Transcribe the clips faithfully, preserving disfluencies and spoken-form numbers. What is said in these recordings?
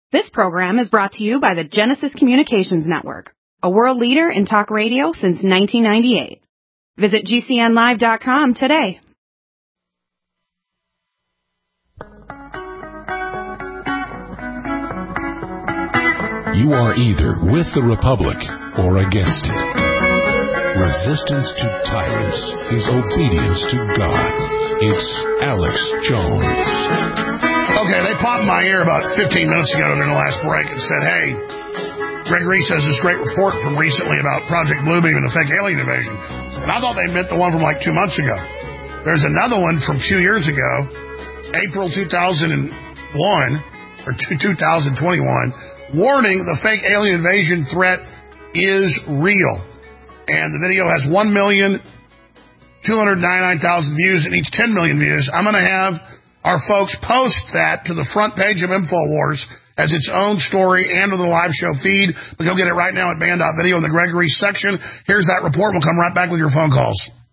This program is brought to you by the Genesis Communications Network, a world leader in talk radio since nineteen ninety-eight. Visit G C N live dot com today. You are either with the Republic or against it. Resistance to tyrants is obedience to God. It's Alex Jones. Okay, they popped my ear about fifteen minutes ago during the last break and said, hey, Greg Reese has this great report from recently about Project Bluebeam and the fake alien invasion. And I thought they meant the one from like two months ago. There's another one from two years ago, April two thousand one, or two thousand twenty-one, warning the fake alien invasion threat is real. And the video has one million two hundred ninety-nine thousand views and needs ten million views. I'm going to have our folks post that to the front page of InfoWars as its own story and to the live show feed. But go get it right now at band dot video in the Greg Reese section. Here's that report. We'll come right back with your phone calls.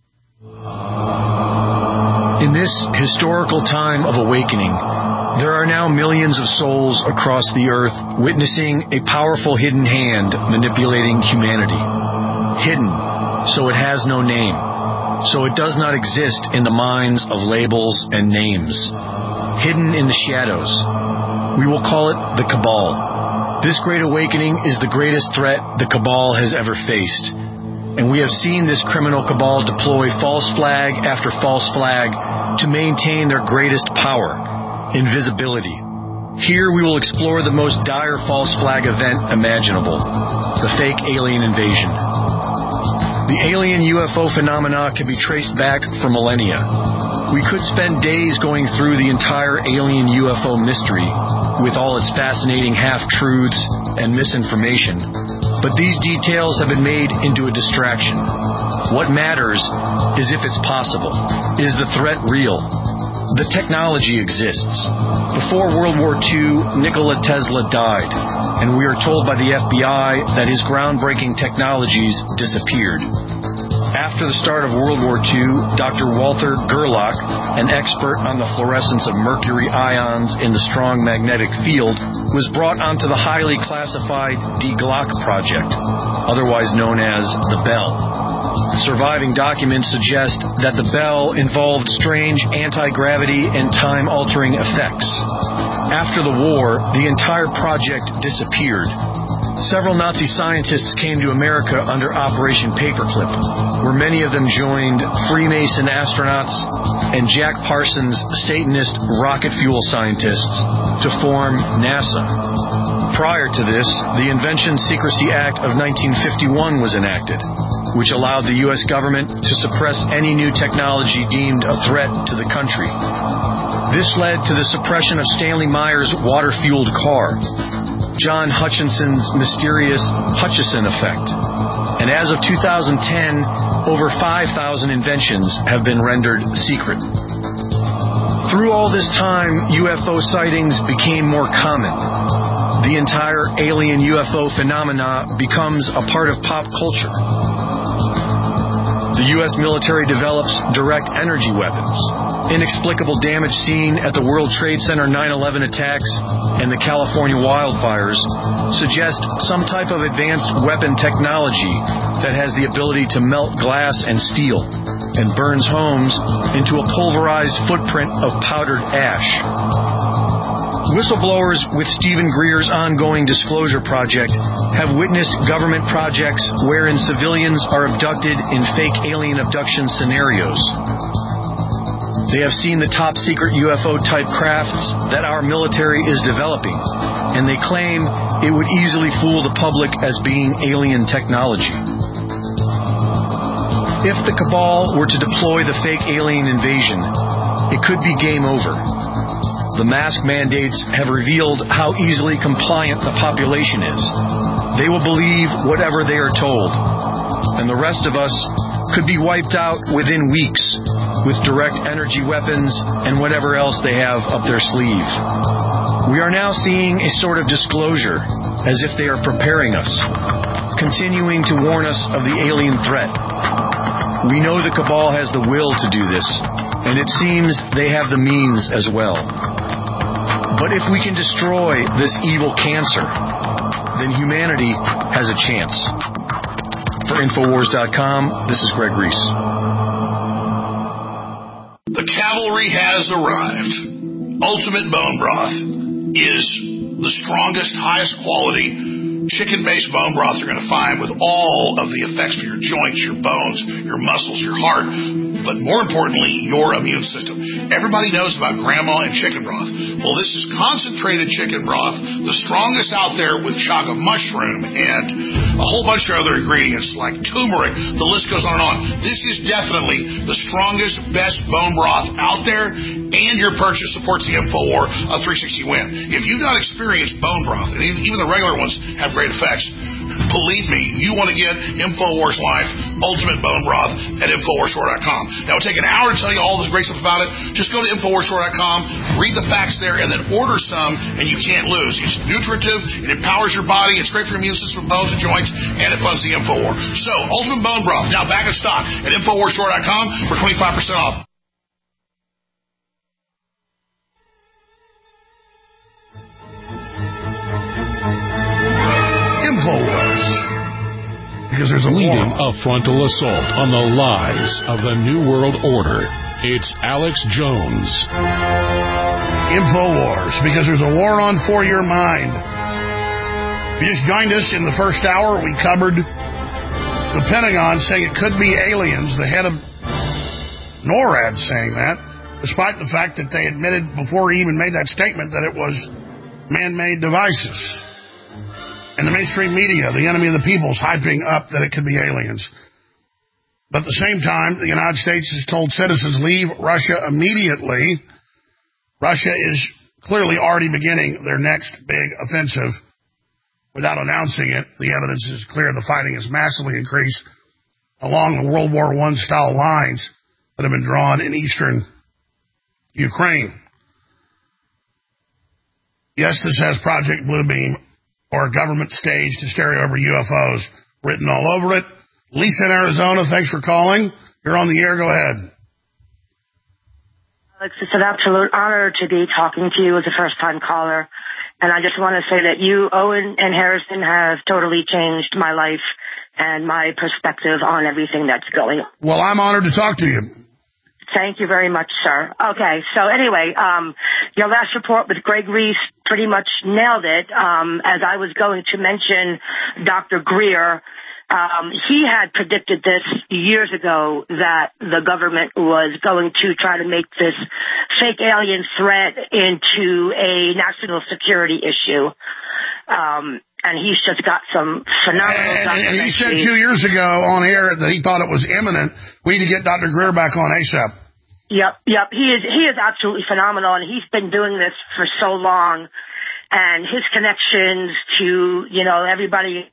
In this historical time of awakening, there are now millions of souls across the earth witnessing a powerful hidden hand manipulating humanity. Hidden, so it has no name. So it does not exist in the minds of labels and names. Hidden in the shadows. We will call it the Cabal. This great awakening is the greatest threat the Cabal has ever faced. And we have seen this criminal Cabal deploy false flag after false flag to maintain their greatest power, invisibility. Here we will explore the most dire false flag event imaginable, the fake alien invasion. The alien U F O phenomena can be traced back for millennia. We could spend days going through the entire alien U F O mystery with all its fascinating half-truths and misinformation, but these details have been made into a distraction. What matters is if it's possible. Is the threat real? The technology exists. Before World War Two, Nikola Tesla died, and we are told by the F B I that his groundbreaking technologies disappeared. After the start of World War Two, Doctor Walter Gerlach, an expert on the fluorescence of mercury ions in the strong magnetic field, was brought onto the highly classified Die Glocke project, otherwise known as the Bell. Surviving documents suggest that the Bell involved strange anti-gravity and time-altering effects. After the war, the entire project disappeared. Several Nazi scientists came to America under Operation Paperclip, where many of them joined Freemason astronauts and Jack Parsons' Satanist rocket fuel scientists to form NASA. Prior to this, the Invention Secrecy Act of nineteen fifty-one was enacted, which allowed the U S government to suppress any new technology deemed a threat to the country. This led to the suppression of Stanley Meyer's water-fueled car, John Hutchinson's mysterious Hutchison effect, and as of two thousand ten, over five thousand inventions have been rendered secret. Through all this time, U F O sightings became more common. The entire alien U F O phenomena becomes a part of pop culture. The U S military develops direct energy weapons. Inexplicable damage seen at the World Trade Center nine eleven attacks and the California wildfires suggest some type of advanced weapon technology that has the ability to melt glass and steel and burns homes into a pulverized footprint of powdered ash. Whistleblowers with Stephen Greer's ongoing disclosure project have witnessed government projects wherein civilians are abducted in fake alien abduction scenarios. They have seen the top secret U F O-type crafts that our military is developing, and they claim it would easily fool the public as being alien technology. If the Cabal were to deploy the fake alien invasion, it could be game over. The mask mandates have revealed how easily compliant the population is. They will believe whatever they are told, and the rest of us could be wiped out within weeks with direct energy weapons and whatever else they have up their sleeve. We are now seeing a sort of disclosure, as if they are preparing us, continuing to warn us of the alien threat. We know the Cabal has the will to do this, and it seems they have the means as well. But if we can destroy this evil cancer, then humanity has a chance. For Infowars dot com, this is Greg Reese. The cavalry has arrived. Ultimate Bone Broth is the strongest, highest quality chicken-based bone broth you're going to find, with all of the effects for your joints, your bones, your muscles, your heart, but more importantly, your immune system. Everybody knows about grandma and chicken broth. Well, this is concentrated chicken broth, the strongest out there, with chaga mushroom and a whole bunch of other ingredients like turmeric. The list goes on and on. This is definitely the strongest, best bone broth out there, and your purchase supports the InfoWar of three sixty Win. If you've not experienced bone broth, and even the regular ones have great effects, believe me, you want to get InfoWars Life Ultimate Bone Broth at Infowars Store dot com. Now, it'll take an hour to tell you all the great stuff about it. Just go to Infowars Store dot com, read the facts there, and then order some, and you can't lose. It's nutritive, it empowers your body, it's great for your immune system, bones, and joints, and it funds the InfoWar. So, Ultimate Bone Broth, now back in stock at Infowars Store dot com for twenty-five percent off. InfoWars. Because there's a leading war. a frontal assault on the lies of the New World Order. It's Alex Jones. InfoWars, because there's a war on for your mind. If you just joined us in the first hour, we covered the Pentagon saying it could be aliens, the head of NORAD saying that, despite the fact that they admitted before he even made that statement that it was man-made devices. And the mainstream media, the enemy of the people, is hyping up that it could be aliens. But at the same time, the United States has told citizens, leave Russia immediately. Russia is clearly already beginning their next big offensive without announcing it. The evidence is clear. The fighting has massively increased along the World War One style lines that have been drawn in eastern Ukraine. Yes, this has Project Bluebeam, or government staged hysteria over U F Os, written all over it. Lisa in Arizona, thanks for calling. You're on the air. Go ahead. Alex, it's an absolute honor to be talking to you as a first-time caller. And I just want to say that you, Owen, and Harrison have totally changed my life and my perspective on everything that's going on. Well, I'm honored to talk to you. Thank you very much, sir. Okay, so anyway, um, your last report with Greg Reese pretty much nailed it. Um, as I was going to mention Doctor Greer, um, he had predicted this years ago, that the government was going to try to make this fake alien threat into a national security issue. Um, and he's just got some phenomenal and, and he said two years ago on air that he thought it was imminent. We need to get Doctor Greer back on ASAP. Yep, yep. He is he is absolutely phenomenal, and he's been doing this for so long. And his connections to, you know, everybody.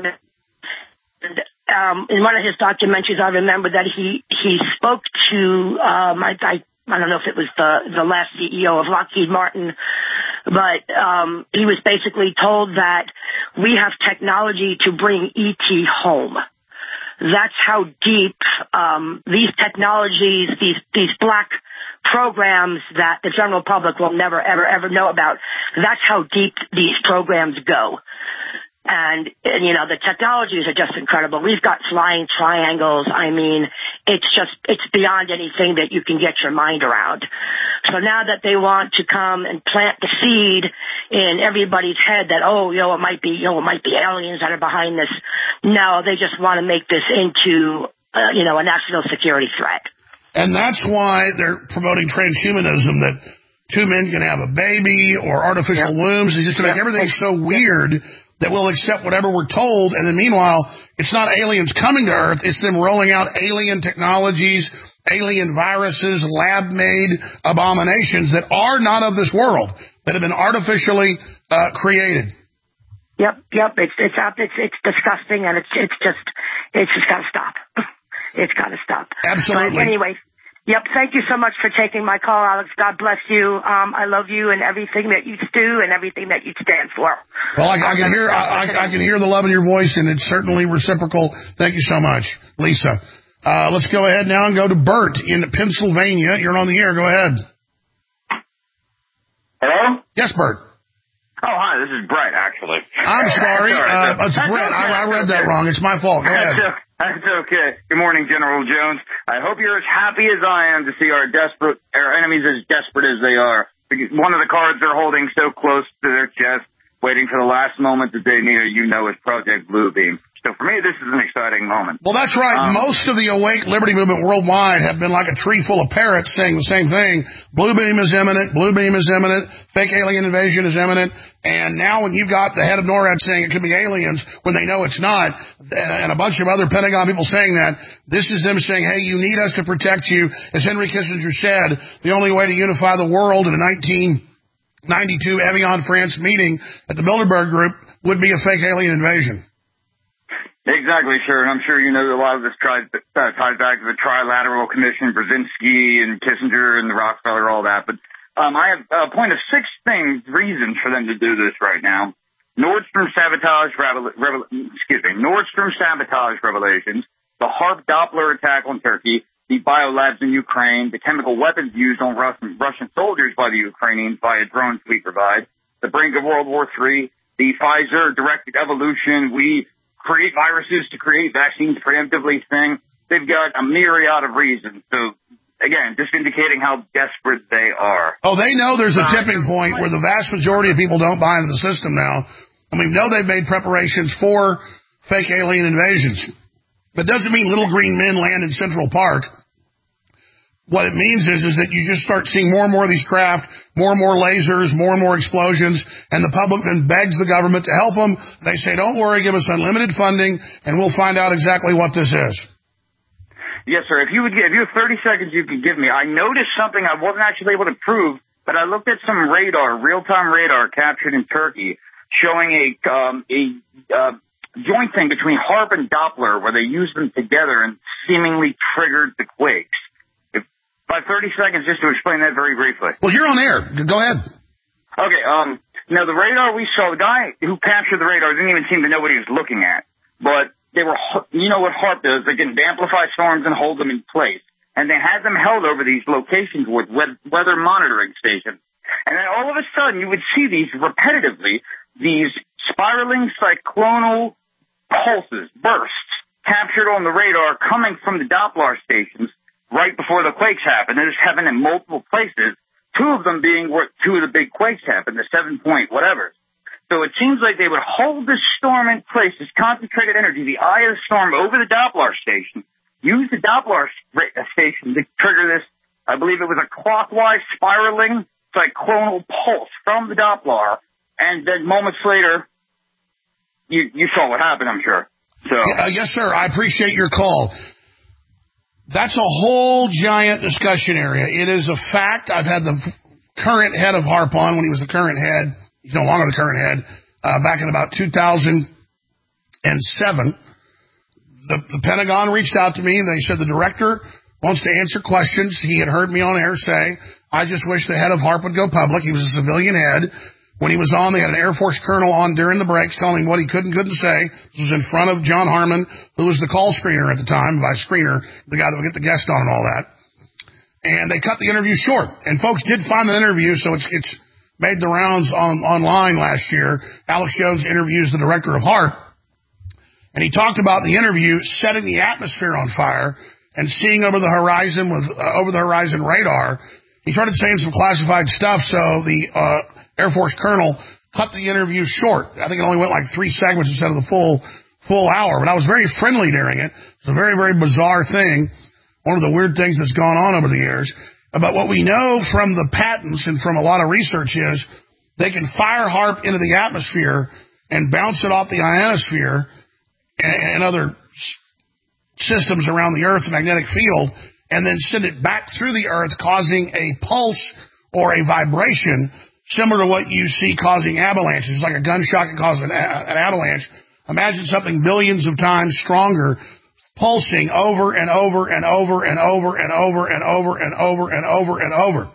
And, um, in one of his documentaries, I remember that he he spoke to um, I, I I don't know if it was the the last C E O of Lockheed Martin. But um, he was basically told that we have technology to bring E T home. That's how deep um, these technologies, these these black programs that the general public will never, ever, ever know about, that's how deep these programs go. And, and, you know, the technologies are just incredible. We've got flying triangles. I mean, it's just, it's beyond anything that you can get your mind around. So now that they want to come and plant the seed in everybody's head that, oh, you know, it might be, you know, it might be aliens that are behind this. No, they just want to make this into, uh, you know, a national security threat. And that's why they're promoting transhumanism, that two men can have a baby or artificial yep. wombs. It's just to make yep. everything so weird that we'll accept whatever we're told. And then meanwhile, it's not aliens coming to Earth. It's them rolling out alien technologies, alien viruses, lab-made abominations that are not of this world, that have been artificially uh, created. Yep, yep. It's it's it's it's disgusting, and it's it's just it's just got to stop. It's got to stop. Absolutely. But anyway. Yep, thank you so much for taking my call, Alex. God bless you. Um, I love you and everything that you do and everything that you stand for. Well, I, I can hear I, I, I can hear the love in your voice, and it's certainly reciprocal. Thank you so much, Lisa. Uh, let's go ahead now and go to Bert in Pennsylvania. You're on the air. Go ahead. Hello? Yes, Bert. Oh, hi, this is Brett, actually. I'm sorry. sorry. Uh, it's Brett. I, I read that wrong. It's my fault. Go ahead. That's okay. Good morning, General Jones. I hope you're as happy as I am to see our desperate, our enemies as desperate as they are. One of the cards they're holding so close to their chest, waiting for the last moment that they need it, you know, is Project Bluebeam. So for me, this is an exciting moment. Well, that's right. Um, Most of the Awake Liberty Movement worldwide have been like a tree full of parrots saying the same thing. Bluebeam is imminent. Bluebeam is imminent. Fake alien invasion is imminent. And now when you've got the head of NORAD saying it could be aliens when they know it's not, and a bunch of other Pentagon people saying that, this is them saying, hey, you need us to protect you. As Henry Kissinger said, the only way to unify the world in a nineteen ninety-two Evian, France meeting at the Bilderberg Group would be a fake alien invasion. Exactly, sure. And I'm sure you know a lot of this ties, uh, ties back to the Trilateral Commission, Brzezinski and Kissinger and the Rockefeller, all that. But um, I have a point of six things, reasons for them to do this right now. Nordstrom sabotage, revel, revel, excuse me, Nordstrom sabotage revelations, the HAARP Doppler attack on Turkey, the biolabs in Ukraine, the chemical weapons used on Russian, Russian soldiers by the Ukrainians via drones we provide, the brink of World War Three, the Pfizer-directed evolution, we create viruses to create vaccines preemptively thing. They've got a myriad of reasons. So, again, just indicating how desperate they are. Oh, they know there's a tipping point where the vast majority of people don't buy into the system now. And we know they've made preparations for fake alien invasions. That doesn't mean little green men land in Central Park. What it means is, is that you just start seeing more and more of these craft, more and more lasers, more and more explosions, and the public then begs the government to help them. They say, don't worry, give us unlimited funding, and we'll find out exactly what this is. Yes, sir. If you would, if you have thirty seconds you could give me, I noticed something I wasn't actually able to prove, but I looked at some radar, real-time radar captured in Turkey, showing a, um, a, uh, joint thing between HAARP and Doppler, where they used them together and seemingly triggered the quakes. About thirty seconds just to explain that very briefly. Well, you're on air. Go ahead. Okay, um, now the radar we saw, the guy who captured the radar didn't even seem to know what he was looking at. But they were, you know what HAARP does, they can amplify storms and hold them in place. And they had them held over these locations with weather monitoring stations. And then all of a sudden you would see these repetitively, these spiraling cyclonal pulses, bursts, captured on the radar coming from the Doppler stations right before the quakes happened. And this happened in multiple places, two of them being where two of the big quakes happened, the seven point whatever. So it seems like they would hold this storm in place, this concentrated energy, the eye of the storm over the Doppler station, use the Doppler station to trigger this, I believe it was a clockwise spiraling cyclonal pulse from the Doppler, and then moments later, you, you saw what happened, I'm sure. So uh, yes, sir. I appreciate your call. That's a whole giant discussion area. It is a fact. I've had the current head of HAARP on when he was the current head. He's no longer the current head. Uh, back in about two thousand seven, the, the Pentagon reached out to me, and they said the director wants to answer questions. He had heard me on air say, I just wish the head of HAARP would go public. He was a civilian head. When he was on, they had an Air Force colonel on during the breaks telling him what he could and couldn't say. This was in front of John Harmon, who was the call screener at the time, by screener, the guy that would get the guest on and all that. And they cut the interview short. And folks did find the interview, so it's it's made the rounds on online last year. Alex Jones interviews the director of HAARP. And he talked about the interview setting the atmosphere on fire and seeing over the horizon with uh, over the horizon radar. He started saying some classified stuff, so the uh Air Force colonel cut the interview short. I think it only went like three segments instead of the full full hour. But I was very friendly during it. It's a very, very bizarre thing. One of the weird things that's gone on over the years. But what we know from the patents and from a lot of research is they can fire HAARP into the atmosphere and bounce it off the ionosphere and, and other systems around the Earth's magnetic field, and then send it back through the Earth, causing a pulse or a vibration similar to what you see causing avalanches. It's like a gunshot can cause an, an avalanche. Imagine something billions of times stronger, pulsing over and over and over and over and over and over and over and over and over.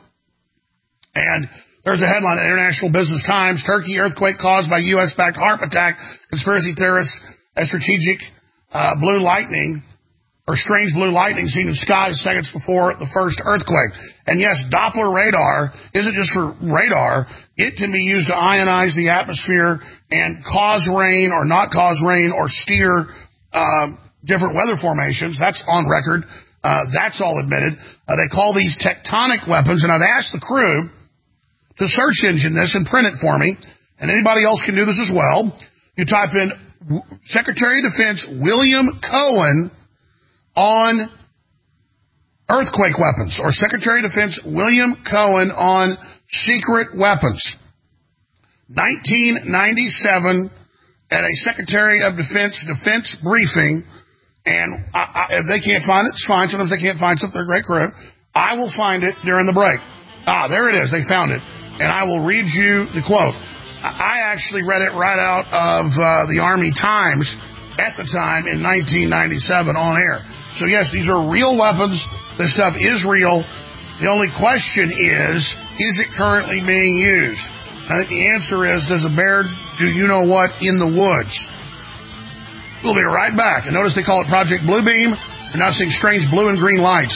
And there's a headline in International Business Times: Turkey earthquake caused by U S-backed HAARP attack, conspiracy theorists, a strategic uh, blue lightning or strange blue lightning seen in skies seconds before the first earthquake. And yes, Doppler radar isn't just for radar. It can be used to ionize the atmosphere and cause rain or not cause rain or steer uh, different weather formations. That's on record. Uh, that's all admitted. Uh, they call these tectonic weapons, and I've asked the crew to search engine this and print it for me, and anybody else can do this as well. You type in Secretary of Defense William Cohen on earthquake weapons, or Secretary of Defense William Cohen on secret weapons. nineteen ninety-seven at a Secretary of Defense defense briefing, and I, I, if they can't find it, it's fine. Sometimes they can't find something. They're a great crew. I will find it during the break. Ah, there it is. They found it. And I will read you the quote. I actually read it right out of uh, the Army Times at the time in nineteen ninety-seven on air. So, yes, these are real weapons. This stuff is real. The only question is, is it currently being used? I think the answer is, does a bear do you know what in the woods? We'll be right back. And notice they call it Project Bluebeam. We're now seeing strange blue and green lights.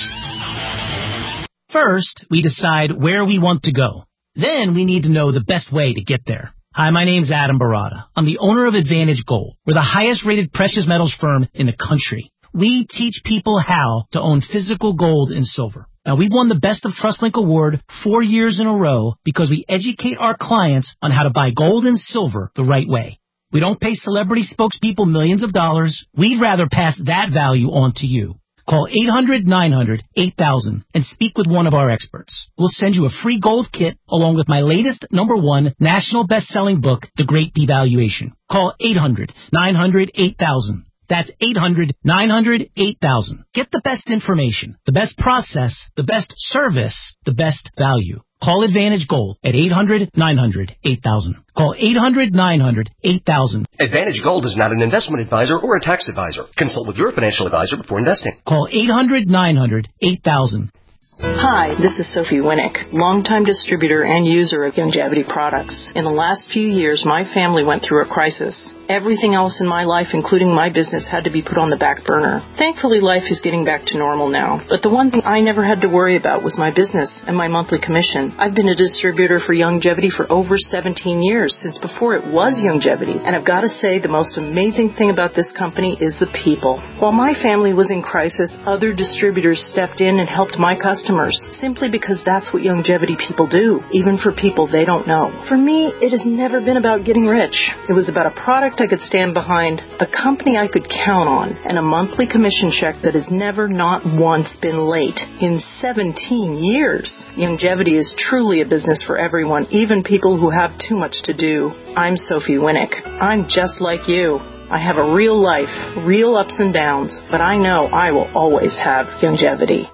First, we decide where we want to go. Then we need to know the best way to get there. Hi, my name's Adam Barada. I'm the owner of Advantage Gold. We're the highest-rated precious metals firm in the country. We teach people how to own physical gold and silver. Now, we've won the Best of TrustLink Award four years in a row because we educate our clients on how to buy gold and silver the right way. We don't pay celebrity spokespeople millions of dollars. We'd rather pass that value on to you. Call eight hundred nine hundred eight thousand and speak with one of our experts. We'll send you a free gold kit along with my latest number one national best-selling book, The Great Devaluation. Call eight hundred nine hundred eight thousand. That's eight hundred nine hundred eight thousand. Get the best information, the best process, the best service, the best value. Call Advantage Gold at eight hundred nine hundred eight thousand. Call eight hundred nine hundred eight thousand. Advantage Gold is not an investment advisor or a tax advisor. Consult with your financial advisor before investing. Call eight hundred nine hundred eight thousand. Hi, this is Sophie Winnick, longtime distributor and user of Youngevity products. In the last few years, my family went through a crisis. Everything else in my life, including my business, had to be put on the back burner. Thankfully, life is getting back to normal now. But the one thing I never had to worry about was my business and my monthly commission. I've been a distributor for Youngevity for over seventeen years, since before it was Youngevity. And I've got to say, the most amazing thing about this company is the people. While my family was in crisis, other distributors stepped in and helped my customers, simply because that's what Youngevity people do, even for people they don't know. For me, it has never been about getting rich. It was about a product I could stand behind, a company I could count on, and a monthly commission check that has never not once been late in seventeen years. Youngevity is truly a business for everyone, even people who have too much to do. I'm Sophie Winnick. I'm just like you. I have a real life, real ups and downs, but I know I will always have Youngevity.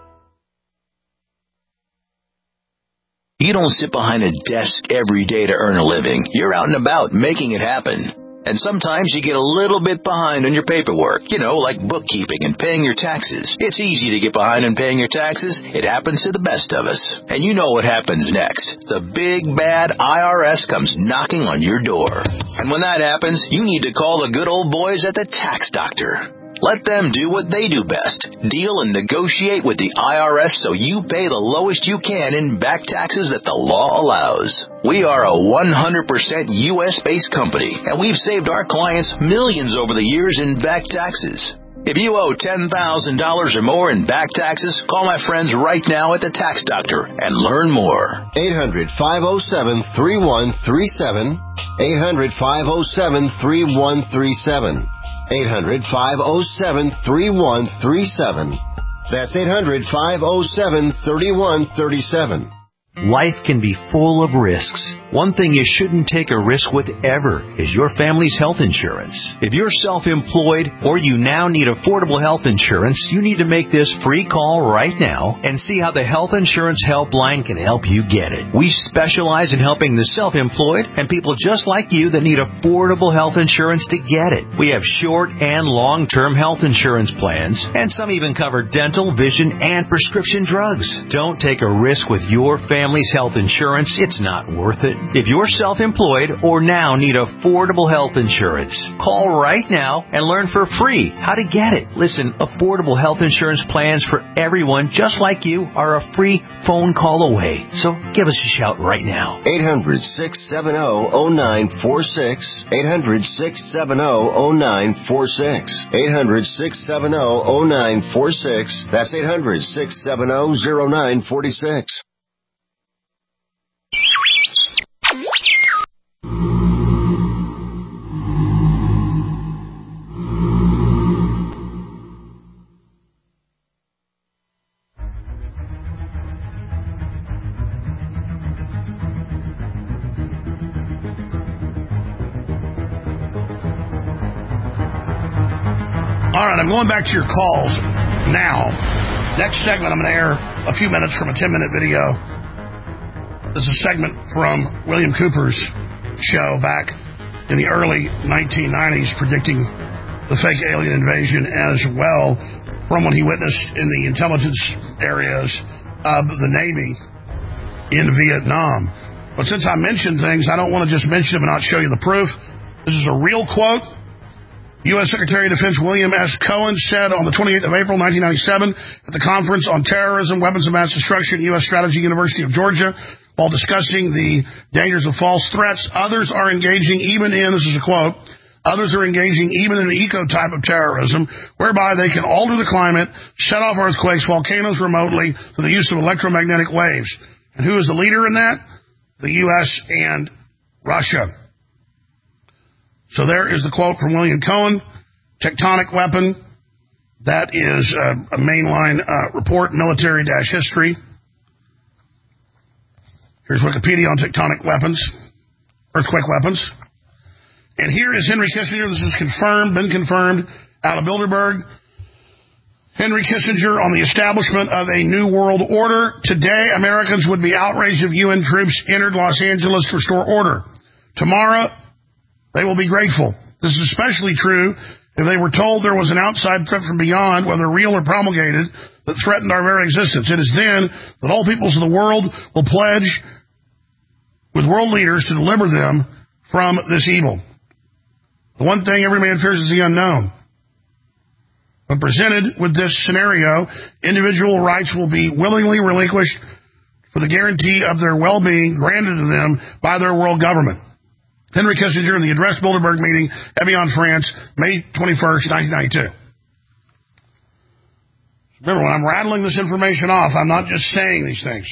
You don't sit behind a desk every day to earn a living. You're out and about making it happen. And sometimes you get a little bit behind on your paperwork, you know, like bookkeeping and paying your taxes. It's easy to get behind on paying your taxes. It happens to the best of us. And you know what happens next. The big, bad I R S comes knocking on your door. And when that happens, you need to call the good old boys at the Tax Doctor. Let them do what they do best. Deal and negotiate with the I R S so you pay the lowest you can in back taxes that the law allows. We are a one hundred percent U S-based company, and we've saved our clients millions over the years in back taxes. If you owe ten thousand dollars or more in back taxes, call my friends right now at the Tax Doctor and learn more. eight hundred five oh seven three one three seven. eight hundred five oh seven three one three seven. eight hundred five oh seven three one three seven. That's eight hundred five oh seven three one three seven. Life can be full of risks. One thing you shouldn't take a risk with ever is your family's health insurance. If you're self-employed or you now need affordable health insurance, you need to make this free call right now and see how the Health Insurance Helpline can help you get it. We specialize in helping the self-employed and people just like you that need affordable health insurance to get it. We have short and long-term health insurance plans, and some even cover dental, vision, and prescription drugs. Don't take a risk with your family family's health insurance, it's not worth it. If you're self-employed or now need affordable health insurance, call right now and learn for free how to get it. Listen, affordable health insurance plans for everyone just like you are a free phone call away. So give us a shout right now. eight hundred, six seven zero, zero nine four six. eight hundred, six seven zero, zero nine four six. eight hundred, six seven zero, zero nine four six. That's eight hundred, six seven zero, zero nine four six. All right, I'm going back to your calls now. Next segment, I'm going to air a few minutes from a ten-minute video. This is a segment from William Cooper's show back in the early nineteen nineties, predicting the fake alien invasion as well from what he witnessed in the intelligence areas of the Navy in Vietnam. But since I mentioned things, I don't want to just mention them and not show you the proof. This is a real quote. U S Secretary of Defense William S. Cohen said on the twenty-eighth of April, nineteen ninety-seven, at the Conference on Terrorism, Weapons of Mass Destruction, U S Strategy, University of Georgia, while discussing the dangers of false threats, others are engaging even in, this is a quote, others are engaging even in an eco-type of terrorism, whereby they can alter the climate, set off earthquakes, volcanoes remotely through the use of electromagnetic waves. And who is the leader in that? The U S and Russia. So there is the quote from William Cohen, tectonic weapon. That is a, a mainline uh, report, military-history. Here's Wikipedia on tectonic weapons, earthquake weapons. And here is Henry Kissinger. This is confirmed, been confirmed, out of Bilderberg. Henry Kissinger on the establishment of a new world order. Today, Americans would be outraged if U N troops entered Los Angeles to restore order. Tomorrow, they will be grateful. This is especially true if they were told there was an outside threat from beyond, whether real or promulgated, that threatened our very existence. It is then that all peoples of the world will pledge with world leaders to deliver them from this evil. The one thing every man fears is the unknown. When presented with this scenario, individual rights will be willingly relinquished for the guarantee of their well-being granted to them by their world government. Henry Kissinger in the Address Bilderberg meeting, Evian, France, May twenty-first, nineteen ninety-two. Remember, when I'm rattling this information off, I'm not just saying these things.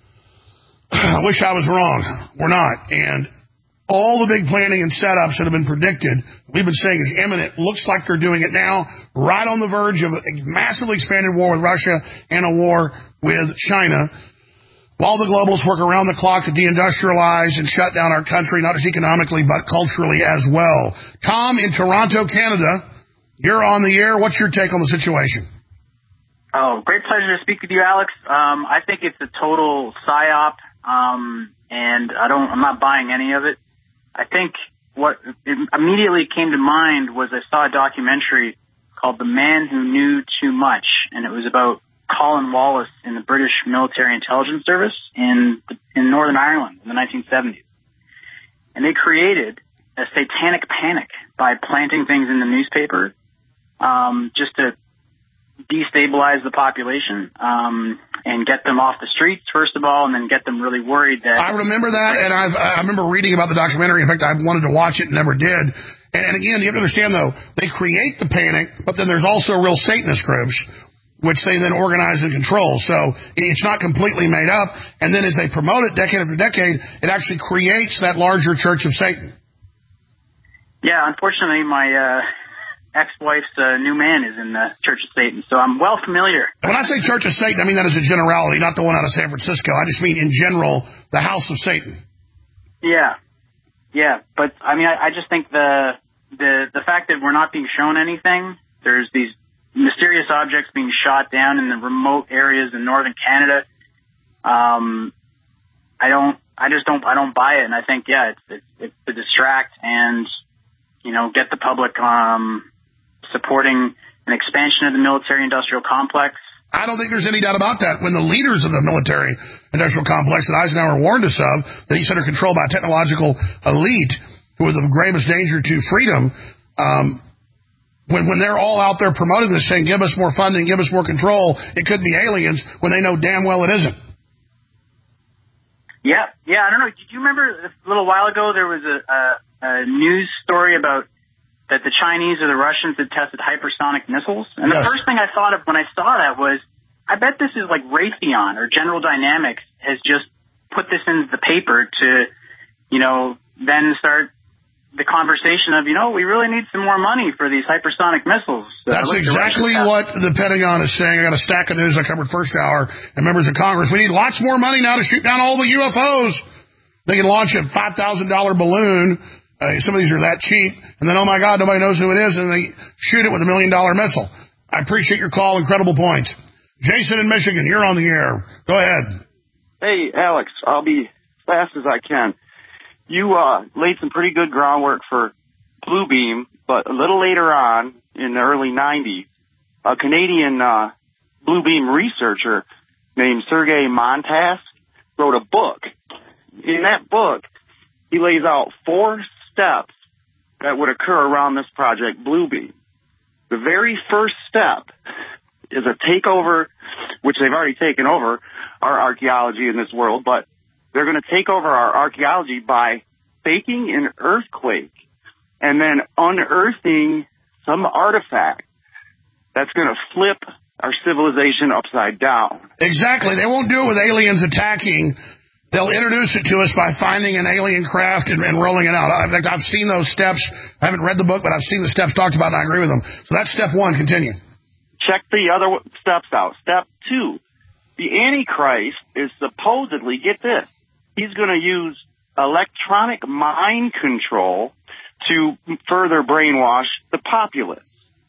I wish I was wrong. We're not. And all the big planning and setups that have been predicted, we've been saying is imminent, looks like they're doing it now, right on the verge of a massively expanded war with Russia and a war with China. While the globalists work around the clock to deindustrialize and shut down our country, not just economically, but culturally as well. Tom in Toronto, Canada, you're on the air. What's your take on the situation? Oh, great pleasure to speak with you, Alex. Um, I think it's a total psyop, um, and I don't, I'm not buying any of it. I think what immediately came to mind was I saw a documentary called The Man Who Knew Too Much, and it was about Colin Wallace in the British Military Intelligence Service in in Northern Ireland in the nineteen seventies. And they created a satanic panic by planting things in the newspaper um, just to destabilize the population um, and get them off the streets, first of all, and then get them really worried that... I remember that, and I've, I remember reading about the documentary. In fact, I wanted to watch it and never did. And, and again, you have to understand, though, they create the panic, but then there's also real Satanist groups which they then organize and control. So it's not completely made up. And then as they promote it decade after decade, it actually creates that larger Church of Satan. Yeah, unfortunately, my uh, ex-wife's uh, new man is in the Church of Satan, so I'm well familiar. When I say Church of Satan, I mean that as a generality, not the one out of San Francisco. I just mean in general, the House of Satan. Yeah, yeah, but I mean, I, I just think the the the fact that we're not being shown anything, there's these mysterious objects being shot down in the remote areas in northern Canada. Um, I don't, I just don't, I don't buy it. And I think, yeah, it's, it's, it's to distract and, you know, get the public, um, supporting an expansion of the military industrial complex, I don't think there's any doubt about that. When the leaders of the military industrial complex that Eisenhower warned us of, that he said are controlled by a technological elite who are the gravest danger to freedom, um, when, when they're all out there promoting this, saying, give us more funding, give us more control, it could be aliens, when they know damn well it isn't. Yeah, yeah, I don't know. Did you remember a little while ago there was a, a, a news story about that the Chinese or the Russians had tested hypersonic missiles? And yes. The first thing I thought of when I saw that was, I bet this is like Raytheon or General Dynamics has just put this in the paper to, you know, then start the conversation of, you know, we really need some more money for these hypersonic missiles. So That's exactly what the Pentagon is saying. I got a stack of news I covered first hour, and members of Congress, we need lots more money now to shoot down all the U F Os. They can launch a five thousand dollars balloon. Uh, some of these are that cheap, and then, oh my God, nobody knows who it is, and they shoot it with a million-dollar missile. I appreciate your call. Incredible points. Jason in Michigan, you're on the air. Go ahead. Hey, Alex, I'll be fast as I can. You uh, laid some pretty good groundwork for Bluebeam, but a little later on, in the early nineties, a Canadian uh, Bluebeam researcher named Sergei Montas wrote a book. In that book, he lays out four steps that would occur around this project Bluebeam. The very first step is a takeover, which they've already taken over our archaeology in this world, but they're going to take over our archaeology by faking an earthquake and then unearthing some artifact that's going to flip our civilization upside down. Exactly. They won't do it with aliens attacking. They'll introduce it to us by finding an alien craft and, and rolling it out. In fact, I've seen those steps. I haven't read the book, but I've seen the steps talked about, and I agree with them. So that's step one. Continue. Check the other steps out. Step two, the Antichrist is supposedly, get this, he's going to use electronic mind control to further brainwash the populace.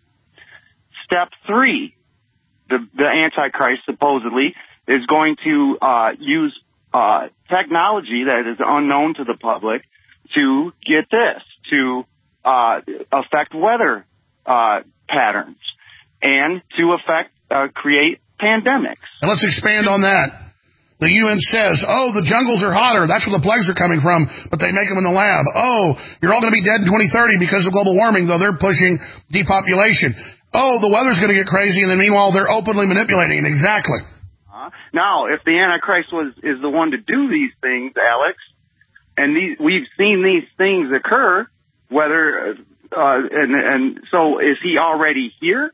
Step three, the, the Antichrist supposedly is going to uh, use Uh, technology that is unknown to the public to get this, to uh, affect weather uh, patterns and to affect, uh, create pandemics. And let's expand on that. The U N says, oh, the jungles are hotter. That's where the plagues are coming from, but they make them in the lab. Oh, you're all going to be dead in twenty thirty because of global warming, though they're pushing depopulation. Oh, the weather's going to get crazy, and then meanwhile they're openly manipulating it. Exactly. Now, if the Antichrist was is the one to do these things, Alex, and these, we've seen these things occur, whether uh, and and so is he already here?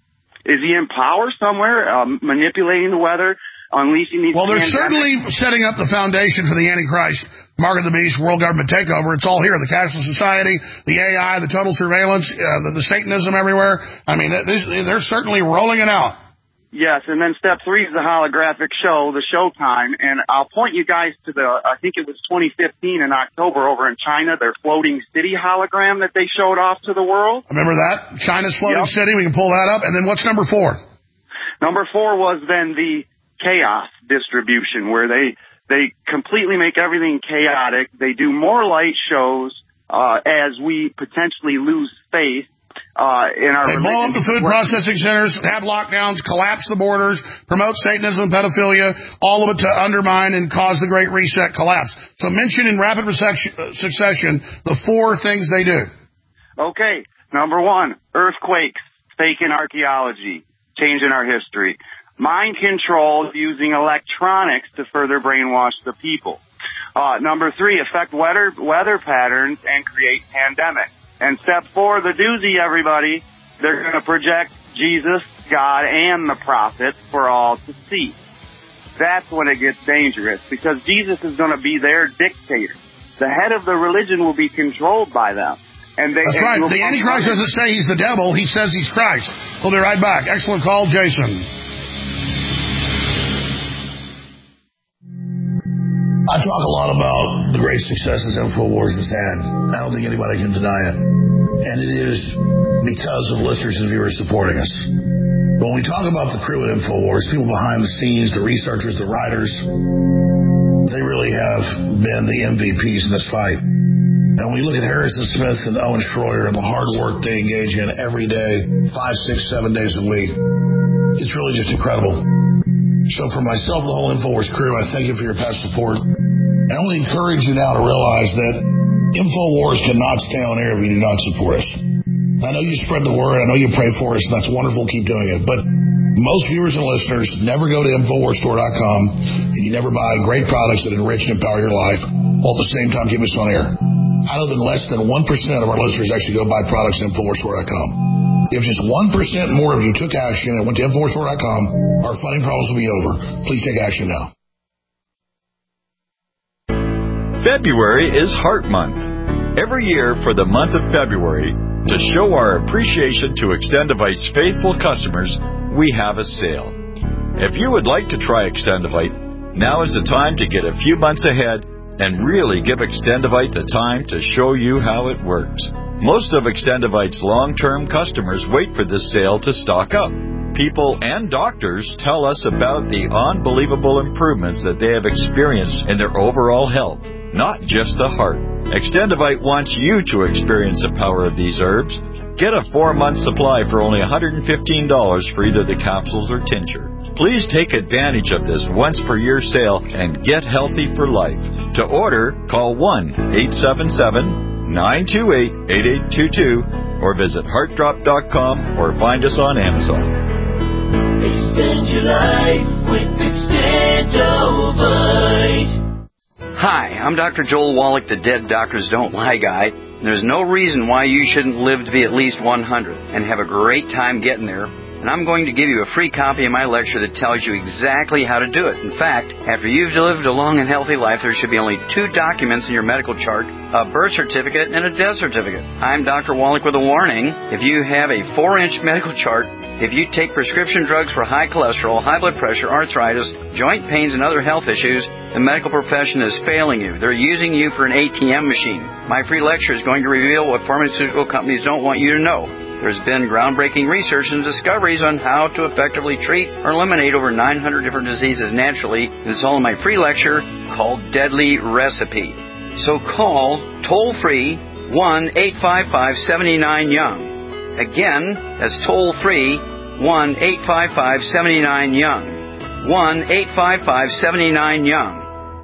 Is he in power somewhere, um, manipulating the weather, unleashing these? Well, they're pandemics? certainly setting up the foundation for the Antichrist, Mark of the Beast, world government takeover. It's all here: the cashless society, the A I, the total surveillance, uh, the, the Satanism everywhere. I mean, they're certainly rolling it out. Yes, and then step three is the holographic show, the Showtime, and I'll point you guys to the, I think it was twenty fifteen in October over in China, their floating city hologram that they showed off to the world. Remember that? China's floating Yep. city, we can pull that up. And then what's number four? Number four was then the chaos distribution, where they, they completely make everything chaotic. They do more light shows uh, as we potentially lose faith. Uh, in our they blow up the food processing centers, have lockdowns, collapse the borders, promote Satanism, pedophilia, all of it to undermine and cause the Great Reset collapse. So mention in rapid succession the four things they do. Okay. Number one, earthquakes, faking archaeology, changing our history. Mind control using electronics to further brainwash the people. Uh, number three, affect weather, weather patterns and create pandemics. And step four, the doozy, everybody, they're going to project Jesus, God, and the prophets for all to see. That's when it gets dangerous, because Jesus is going to be their dictator. The head of the religion will be controlled by them. And they, That's and right. The Antichrist doesn't say he's the devil. He says he's Christ. We'll be right back. Excellent call, Jason. I talk a lot about the great successes InfoWars has had. I don't think anybody can deny it. And it is because of listeners and viewers supporting us. But when we talk about the crew at InfoWars, people behind the scenes, the researchers, the writers, they really have been the M V Ps in this fight. And when we look at Harrison Smith and Owen Schroyer and the hard work they engage in every day, five, six, seven days a week, It's really just incredible. So for myself and the whole InfoWars crew, I thank you for your past support. I only encourage you now to realize that InfoWars cannot stay on air if you do not support us. I know you spread the word. I know you pray for us, and that's wonderful. Keep doing it. But most viewers and listeners never go to InfoWars Store dot com, and you never buy great products that enrich and empower your life, while at the same time keep us on air. I know that less than one percent of our listeners actually go buy products at InfoWars Store dot com. If just one percent more of you took action and went to InfoWars Store dot com, our funding problems will be over. Please take action now. February is Heart Month. Every year for the month of February, to show our appreciation to Extendivite's faithful customers, we have a sale. If you would like to try Extendivite, now is the time to get a few months ahead and really give Extendivite the time to show you how it works. Most of Extendivite's long-term customers wait for this sale to stock up. People and doctors tell us about the unbelievable improvements that they have experienced in their overall health, not just the heart. Extendivite wants you to experience the power of these herbs. Get a four-month supply for only one hundred fifteen dollars for either the capsules or tincture. Please take advantage of this once-per-year sale and get healthy for life. To order, call one eight seven seven, nine two eight, eight eight two two or visit heart drop dot com or find us on Amazon. Extend your life with Extendivite. Hi, I'm Doctor Joel Wallach, the Dead Doctors Don't Lie guy. And there's no reason why you shouldn't live to be at least one hundred and have a great time getting there. And I'm going to give you a free copy of my lecture that tells you exactly how to do it. In fact, after you've lived a long and healthy life, there should be only two documents in your medical chart, a birth certificate and a death certificate. I'm Doctor Wallach with a warning. If you have a four-inch medical chart, if you take prescription drugs for high cholesterol, high blood pressure, arthritis, joint pains, and other health issues, the medical profession is failing you. They're using you for an A T M machine. My free lecture is going to reveal what pharmaceutical companies don't want you to know. There's been groundbreaking research and discoveries on how to effectively treat or eliminate over nine hundred different diseases naturally, and it's all in my free lecture called Deadly Recipe. So call toll-free one eight five five, seven nine, young. Again, that's toll-free one eight five five, seven nine, young. one eight five five, seven nine, young.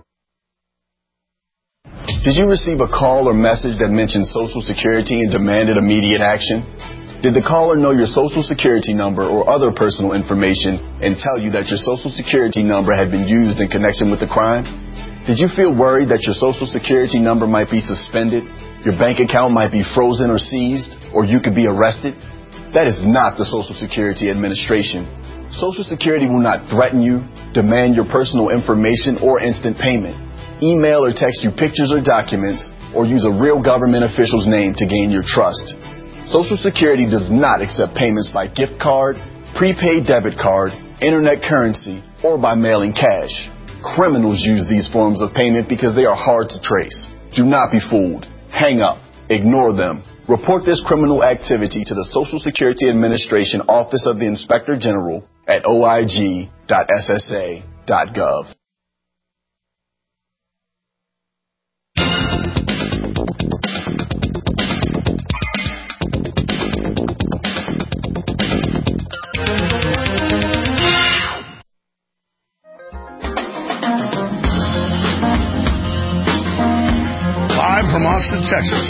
Did you receive a call or message that mentioned Social Security and demanded immediate action? Did the caller know your Social Security number or other personal information and tell you that your Social Security number had been used in connection with the crime? Did you feel worried that your Social Security number might be suspended, your bank account might be frozen or seized, or you could be arrested? That is not the Social Security Administration. Social Security will not threaten you, demand your personal information, or instant payment, email or text you pictures or documents, or use a real government official's name to gain your trust. Social Security does not accept payments by gift card, prepaid debit card, internet currency, or by mailing cash. Criminals use these forms of payment because they are hard to trace. Do not be fooled. Hang up. Ignore them. Report this criminal activity to the Social Security Administration Office of the Inspector General at o i g dot s s a dot gov. Live from Austin, Texas.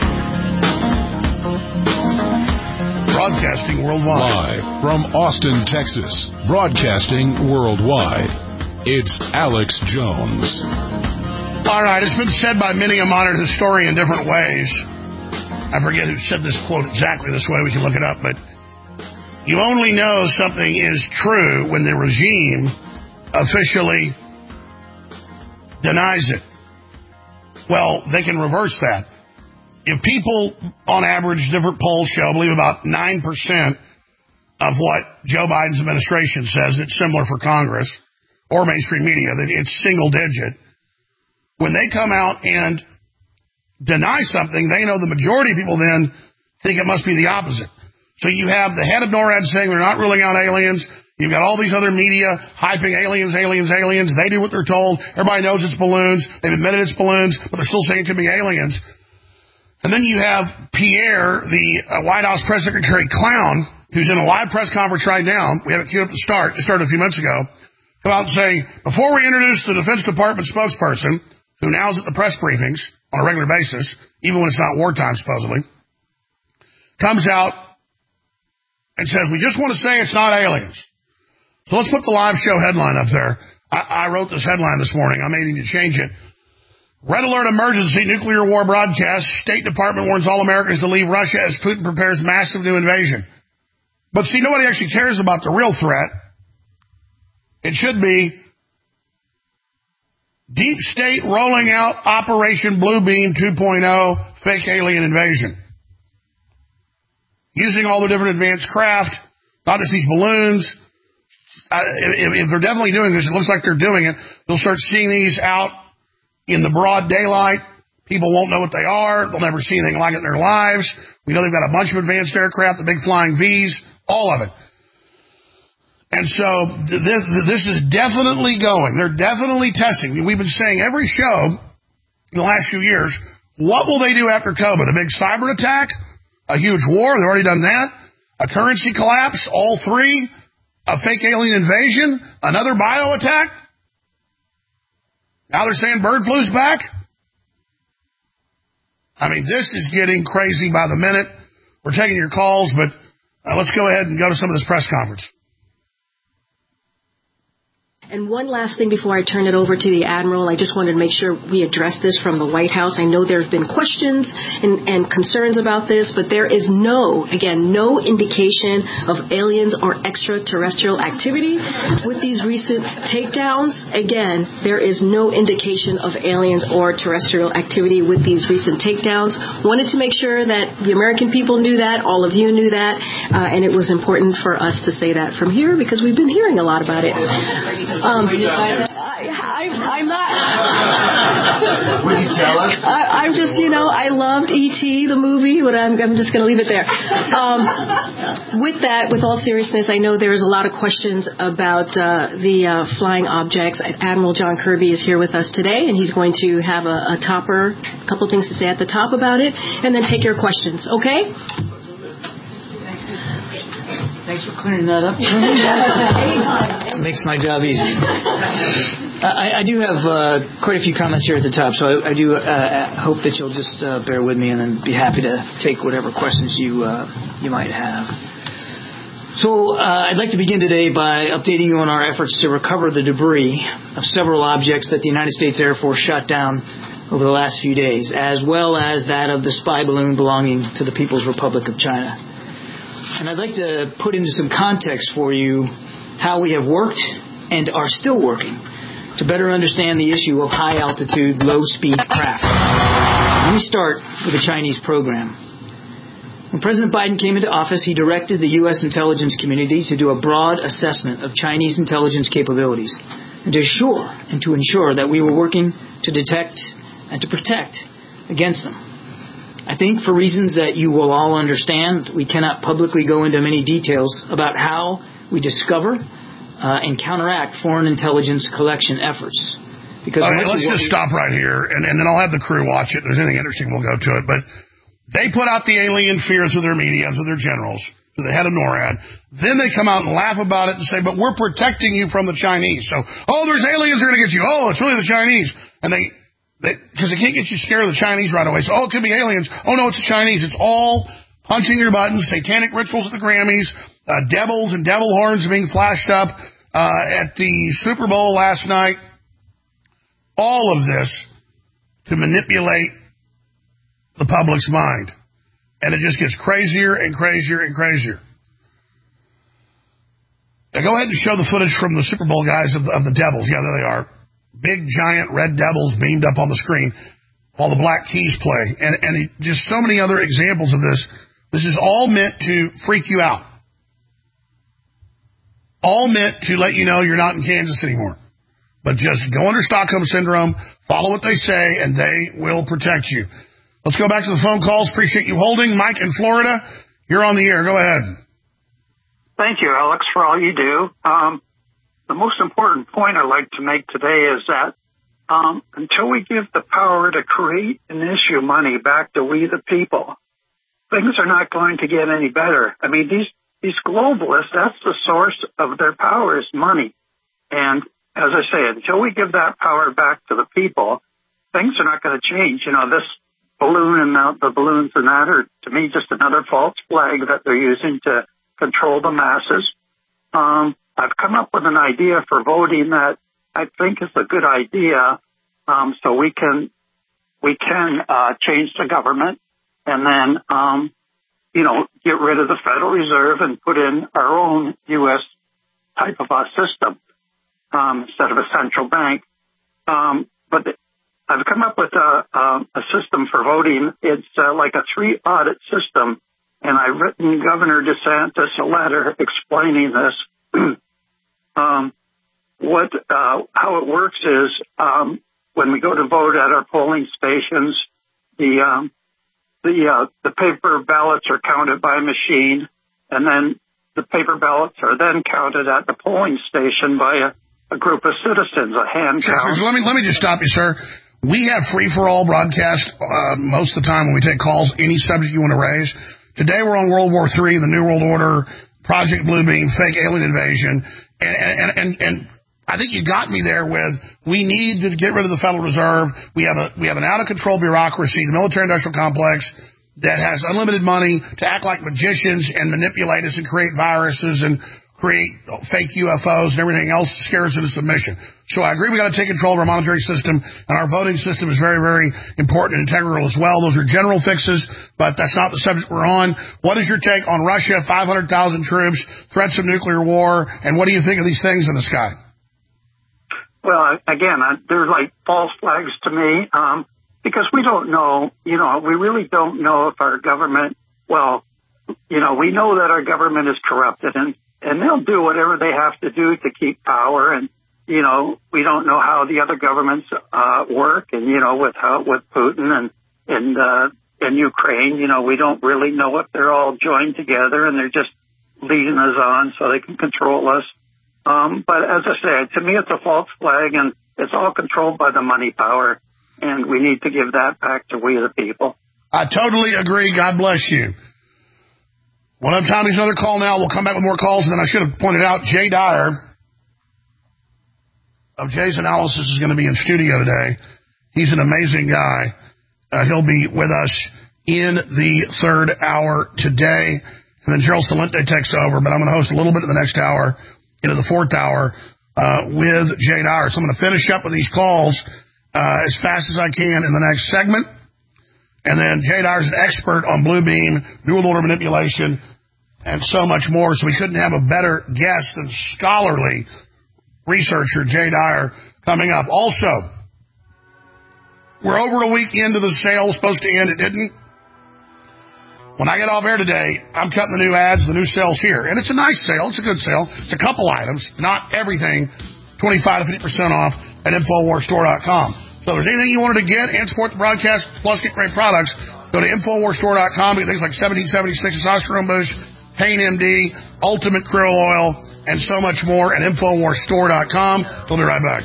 Broadcasting worldwide. Live from Austin, Texas. Broadcasting worldwide. It's Alex Jones. All right, it's been said by many a modern historian in different ways. I forget who said this quote exactly this way. We can look it up. But you only know something is true when the regime officially denies it. Well, they can reverse that. If people, on average, different polls show, believe about nine percent of what Joe Biden's administration says, it's similar for Congress or mainstream media, that it's single digit. When they come out and deny something, they know the majority of people then think it must be the opposite. So you have the head of NORAD saying we're not ruling out aliens. You've got all these other media hyping aliens, aliens, aliens. They do what they're told. Everybody knows it's balloons. They've admitted it's balloons, but they're still saying it could be aliens. And then you have Pierre, the uh, White House press secretary clown, who's in a live press conference right now, we have it queued up to start, it started a few months ago, come out and say, before we introduce the Defense Department spokesperson, who now is at the press briefings on a regular basis, even when it's not wartime, supposedly, comes out and says, we just want to say it's not aliens. So let's put the live show headline up there. I, I wrote this headline this morning. I may need to change it. Red alert emergency, nuclear war broadcast. State Department warns all Americans to leave Russia as Putin prepares massive new invasion. But see, nobody actually cares about the real threat. It should be Deep State rolling out Operation Bluebeam two point oh, fake alien invasion. Using all the different advanced craft, not just these balloons. Uh, if, if they're definitely doing this, it looks like they're doing it. You'll start seeing these out in the broad daylight. People won't know what they are. They'll never see anything like it in their lives. We know they've got a bunch of advanced aircraft, the big flying V's, all of it. And so this, this is definitely going. They're definitely testing. We've been saying every show in the last few years, what will they do after COVID? A big cyber attack? A huge war? They've already done that. A currency collapse? All three? A fake alien invasion? Another bio attack? Now they're saying bird flu's back? I mean, this is getting crazy by the minute. We're taking your calls, but uh, let's go ahead and go to some of this press conference. And one last thing before I turn it over to the Admiral, I just wanted to make sure we address this from the White House. I know there have been questions and, and concerns about this, but there is no, again, no indication of aliens or extraterrestrial activity with these recent takedowns. Again, there is no indication of aliens or terrestrial activity with these recent takedowns. Wanted to make sure that the American people knew that, all of you knew that, uh, and it was important for us to say that from here because we've been hearing a lot about it. Um, I, I, I'm not. Would you tell us? I, I'm just, you know, I loved E T the movie, but I'm, I'm just going to leave it there. Um, with that, with all seriousness, I know there's a lot of questions about uh, the uh, flying objects. Admiral John Kirby is here with us today, and he's going to have a, a topper, a couple things to say at the top about it, and then take your questions. Okay? Thanks for clearing that up. It makes my job easier. I, I do have uh, quite a few comments here at the top, so I, I do uh, hope that you'll just uh, bear with me and then be happy to take whatever questions you uh, you might have. So uh, I'd like to begin today by updating you on our efforts to recover the debris of several objects that the United States Air Force shot down over the last few days, as well as that of the spy balloon belonging to the People's Republic of China. And I'd like to put into some context for you how we have worked and are still working to better understand the issue of high-altitude, low-speed craft. Let me start with the Chinese program. When President Biden came into office, he directed the U S intelligence community to do a broad assessment of Chinese intelligence capabilities and to assure and to ensure that we were working to detect and to protect against them. I think for reasons that you will all understand, we cannot publicly go into many details about how we discover uh, and counteract foreign intelligence collection efforts. Because okay, let's just we... stop right here, and, and then I'll have the crew watch it. If there's anything interesting, we'll go to it. But they put out the alien fears with their media, with their generals, with the head of NORAD. Then they come out and laugh about it and say, but we're protecting you from the Chinese. So, oh, there's aliens that are going to get you. Oh, it's really the Chinese. And they... Because they, they can't get you scared of the Chinese right away. So, oh, it could be aliens. Oh, no, it's the Chinese. It's all punching your buttons, satanic rituals at the Grammys, uh, devils and devil horns being flashed up uh, at the Super Bowl last night. All of this to manipulate the public's mind. And it just gets crazier and crazier and crazier. Now, go ahead and show the footage from the Super Bowl guys of the, of the devils. Yeah, there they are. Big, giant red devils beamed up on the screen while the Black Keys play. And, and he, just so many other examples of this. This is all meant to freak you out. All meant to let you know you're not in Kansas anymore. But just go under Stockholm Syndrome, follow what they say, and they will protect you. Let's go back to the phone calls. Appreciate you holding. Mike in Florida, you're on the air. Go ahead. Thank you, Alex, for all you do. Um, The most important point I'd like to make today is that um, until we give the power to create and issue money back to we the people, things are not going to get any better. I mean, these these globalists, that's the source of their power is money. And as I say, until we give that power back to the people, things are not going to change. You know, this balloon and the, the balloons and that are, to me, just another false flag that they're using to control the masses. Um, I've come up with an idea for voting that I think is a good idea, um, so we can we can uh, change the government and then, um, you know, get rid of the Federal Reserve and put in our own U S type of a system um, instead of a central bank. Um, but the, I've come up with a, a, a system for voting. It's uh, like a three-audit system, and I've written Governor DeSantis a letter explaining this. um, what uh, how it works is um, when we go to vote at our polling stations, the um, the uh, the paper ballots are counted by a machine, and then the paper ballots are then counted at the polling station by a, a group of citizens, a hand sure, count. Sure. So let me let me just stop you, sir. We have free-for-all broadcast uh, most of the time when we take calls, any subject you want to raise. Today we're on World War Three, the New World Order, Project Bluebeam, fake alien invasion, and and and, and I think you got me there with we need to get rid of the Federal Reserve. We have a we have an out-of-control bureaucracy, the military-industrial complex that has unlimited money to act like magicians and manipulate us and create viruses and create fake U F Os and everything else to scare us into submission. So I agree we got to take control of our monetary system, and our voting system is very, very important and integral as well. Those are general fixes, but that's not the subject we're on. What is your take on Russia, five hundred thousand troops, threats of nuclear war, and what do you think of these things in the sky? Well, again, I, they're like false flags to me um, because we don't know, you know, we really don't know if our government, well, you know, we know that our government is corrupted, and And they'll do whatever they have to do to keep power. And, you know, we don't know how the other governments uh, work. And, you know, with how, with Putin and, and, uh, and Ukraine, you know, we don't really know if they're all joined together and they're just leading us on so they can control us. Um, but as I said, to me, it's a false flag, and it's all controlled by the money power. And we need to give that back to we the people. I totally agree. God bless you. We'll have time to another call now. We'll come back with more calls. And then I should have pointed out, Jay Dyer of Jay's Analysis is going to be in studio today. He's an amazing guy. Uh, he'll be with us in the third hour today. And then Gerald Salente takes over, but I'm going to host a little bit of the next hour into the fourth hour uh, with Jay Dyer. So I'm going to finish up with these calls uh, as fast as I can in the next segment. And then Jay Dyer's an expert on Bluebeam, New World Order manipulation, and so much more. So we couldn't have a better guest than scholarly researcher Jay Dyer coming up. Also, we're over a week into the sale. Supposed to end. It didn't. When I get off air today, I'm cutting the new ads, the new sales here. And it's a nice sale. It's a good sale. It's a couple items, not everything. twenty-five to fifty percent off at Infowars Store dot com. So if there's anything you wanted to get and support the broadcast, plus get great products, go to Infowars Store dot com. Get things like seventeen seventy-six testosterone boost, Pain M D, Ultimate Krill Oil, and so much more at Infowars Store dot com. We'll be right back.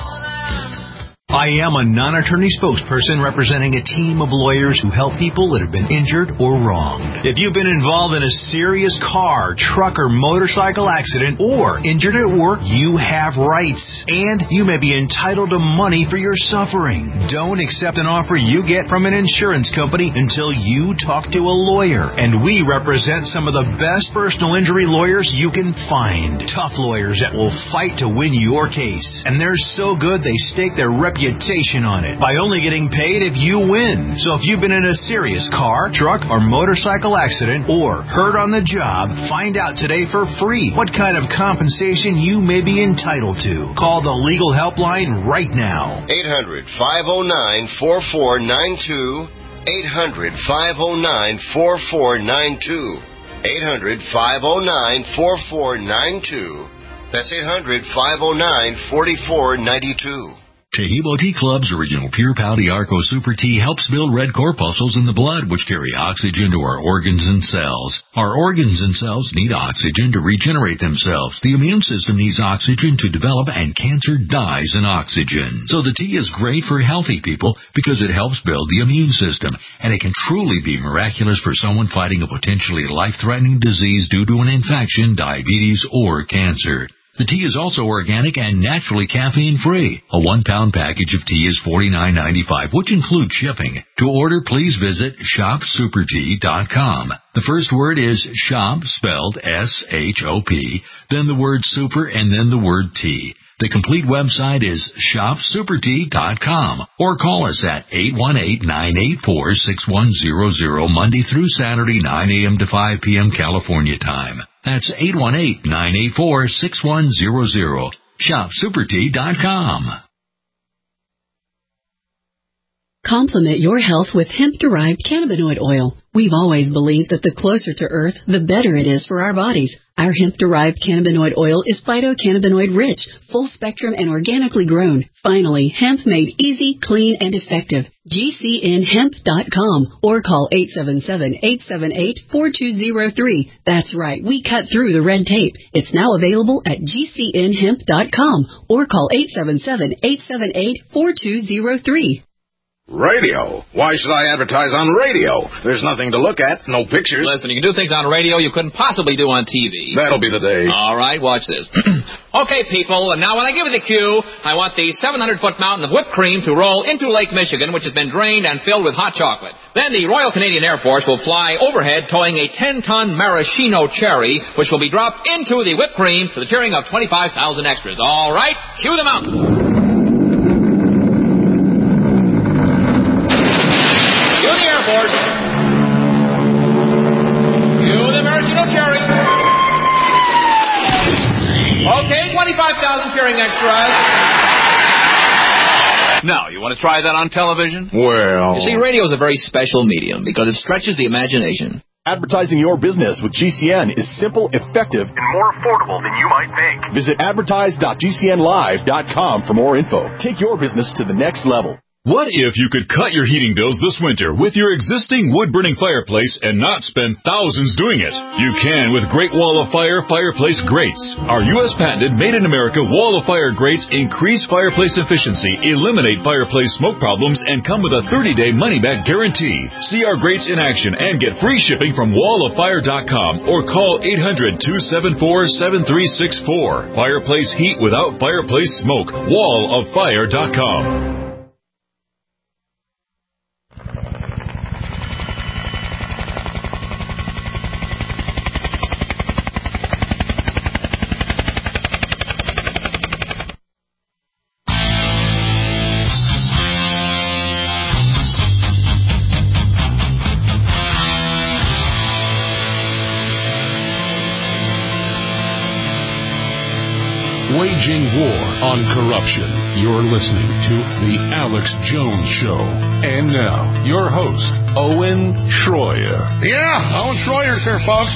I am a non-attorney spokesperson representing a team of lawyers who help people that have been injured or wronged. If you've been involved in a serious car, truck, or motorcycle accident or injured at work, you have rights, and you may be entitled to money for your suffering. Don't accept an offer you get from an insurance company until you talk to a lawyer, and we represent some of the best personal injury lawyers you can find. Tough lawyers that will fight to win your case, and they're so good they stake their reputation reputation on it by only getting paid if you win. So if you've been in a serious car, truck, or motorcycle accident or hurt on the job, find out today for free what kind of compensation you may be entitled to. Call the legal helpline right now. eight hundred, five oh nine, four four nine two. eight hundred, five oh nine, four four nine two. eight hundred, five oh nine, four four nine two. That's eight hundred, five oh nine, four four nine two. Tahibo Tea Club's original Pure Pau Arco Super Tea helps build red corpuscles in the blood, which carry oxygen to our organs and cells. Our organs and cells need oxygen to regenerate themselves. The immune system needs oxygen to develop, and cancer dies in oxygen. So the tea is great for healthy people because it helps build the immune system, and it can truly be miraculous for someone fighting a potentially life-threatening disease due to an infection, diabetes, or cancer. The tea is also organic and naturally caffeine-free. A one-pound package of tea is forty-nine ninety-five, which includes shipping. To order, please visit shop super tea dot com. The first word is shop, spelled S H O P, then the word super, and then the word tea. The complete website is shop super tea dot com, or call us at eight one eight, nine eight four, six one zero zero Monday through Saturday, nine a.m. to five p.m. California time. That's eight one eight, nine eight four, six one zero zero. shop super tea dot com. Complement your health with hemp-derived cannabinoid oil. We've always believed that the closer to Earth, the better it is for our bodies. Our hemp-derived cannabinoid oil is phytocannabinoid-rich, full-spectrum, and organically grown. Finally, hemp made easy, clean, and effective. G C N hemp dot com or call eight seven seven, eight seven eight, four two zero three. That's right, we cut through the red tape. It's now available at G C N hemp dot com or call eight seven seven, eight seven eight, four two zero three. Radio? Why should I advertise on radio? There's nothing to look at, no pictures. Listen, you can do things on radio you couldn't possibly do on T V. That'll be the day. All right, watch this. Okay, people, and now when I give you the cue, I want the seven hundred foot mountain of whipped cream to roll into Lake Michigan, which has been drained and filled with hot chocolate. Then the Royal Canadian Air Force will fly overhead towing a ten ton maraschino cherry, which will be dropped into the whipped cream to the cheering of twenty-five thousand extras. All right, cue the mountain. Okay, twenty-five thousand cheering extras. Now, you want to try that on television? Well... You see, radio is a very special medium because it stretches the imagination. Advertising your business with G C N is simple, effective, and more affordable than you might think. Visit advertise dot G C N live dot com for more info. Take your business to the next level. What if you could cut your heating bills this winter with your existing wood-burning fireplace and not spend thousands doing it? You can with Great Wall of Fire Fireplace Grates. Our U S patented made-in-America Wall of Fire grates increase fireplace efficiency, eliminate fireplace smoke problems, and come with a thirty day money-back guarantee. See our grates in action and get free shipping from wall of fire dot com or call eight hundred, two seven four, seven three six four. Fireplace heat without fireplace smoke. wall of fire dot com. Waging war on corruption. You're listening to The Alex Jones Show. And now, your host, Owen Schroyer. Yeah, Owen Schroyer's here, folks.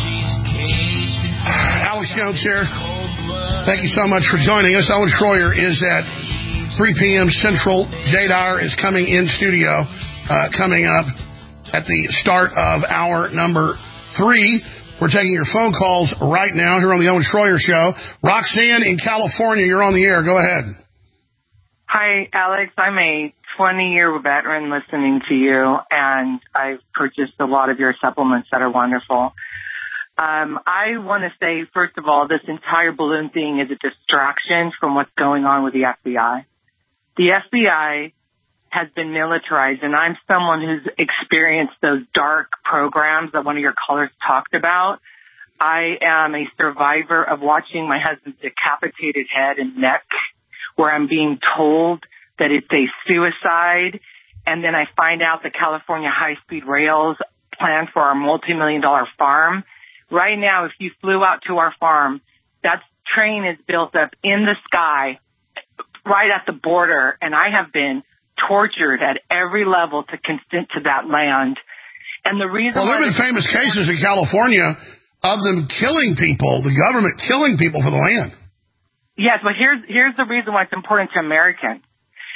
Alex Jones here. Thank you so much for joining us. Owen Schroyer is at three p.m. Central. Jay Dyer is coming in studio, uh, coming up at the start of hour number three. We're taking your phone calls right now here on the Owen Schroyer Show. Roxanne in California, you're on the air. Go ahead. Hi, Alex. I'm a twenty-year veteran listening to you, and I've purchased a lot of your supplements that are wonderful. Um, I want to say, first of all, this entire balloon thing is a distraction from what's going on with the F B I. The F B I has been militarized, and I'm someone who's experienced those dark programs that one of your callers talked about. I am a survivor of watching my husband's decapitated head and neck, where I'm being told that it's a suicide, and then I find out the California high-speed rails plan for our multi-million dollar farm. Right now, if you flew out to our farm, that train is built up in the sky right at the border, and I have been tortured at every level to consent to that land. And the reason well, there have been famous cases in California of them killing people, the government killing people for the land. Yes, but here's here's the reason why it's important to Americans.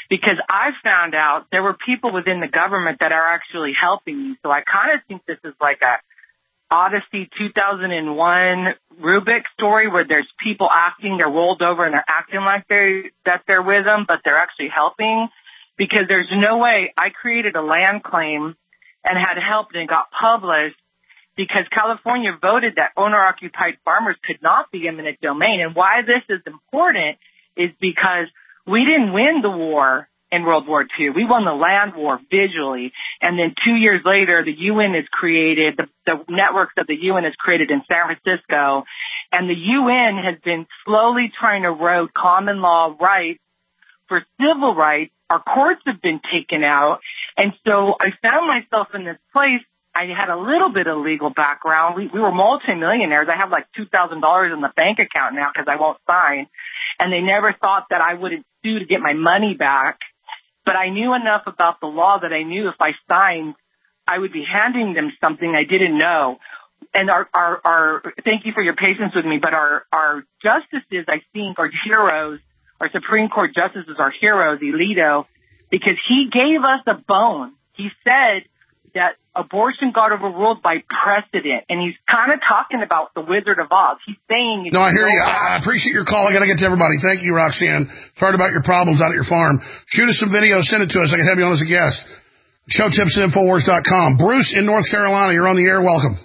because I found out there were people within the government that are actually helping me. So I kind of think this is like a Odyssey two thousand one Rubik story where there's people acting, they're rolled over and they're acting like they're, that they're with them, but they're actually helping, because there's no way I created a land claim and had help and it got published because California voted that owner-occupied farmers could not be eminent domain. And why this is important is because we didn't win the war in World War Two. We won the land war visually. And then two years later, the U N is created, the, the networks of the U N is created in San Francisco. And the U N has been slowly trying to erode common law rights for civil rights. Our courts have been taken out. And so I found myself in this place. I had a little bit of legal background. We, we were multimillionaires. I have like two thousand dollars in the bank account now because I won't sign. And they never thought that I wouldn't sue to get my money back. But I knew enough about the law that I knew if I signed, I would be handing them something I didn't know. And our, our, our thank you for your patience with me, but our, our justices, I think, are heroes. Our Supreme Court justices are heroes, Alito, because he gave us a bone. He said that abortion got overruled by precedent, and he's kind of talking about the Wizard of Oz. He's saying... No, I hear you. I appreciate your call. I got to get to everybody. Thank you, Roxanne. Sorry about your problems out at your farm. Shoot us some video. Send it to us. I can have you on as a guest. show tips at infowars dot com. Bruce in North Carolina, you're on the air. Welcome.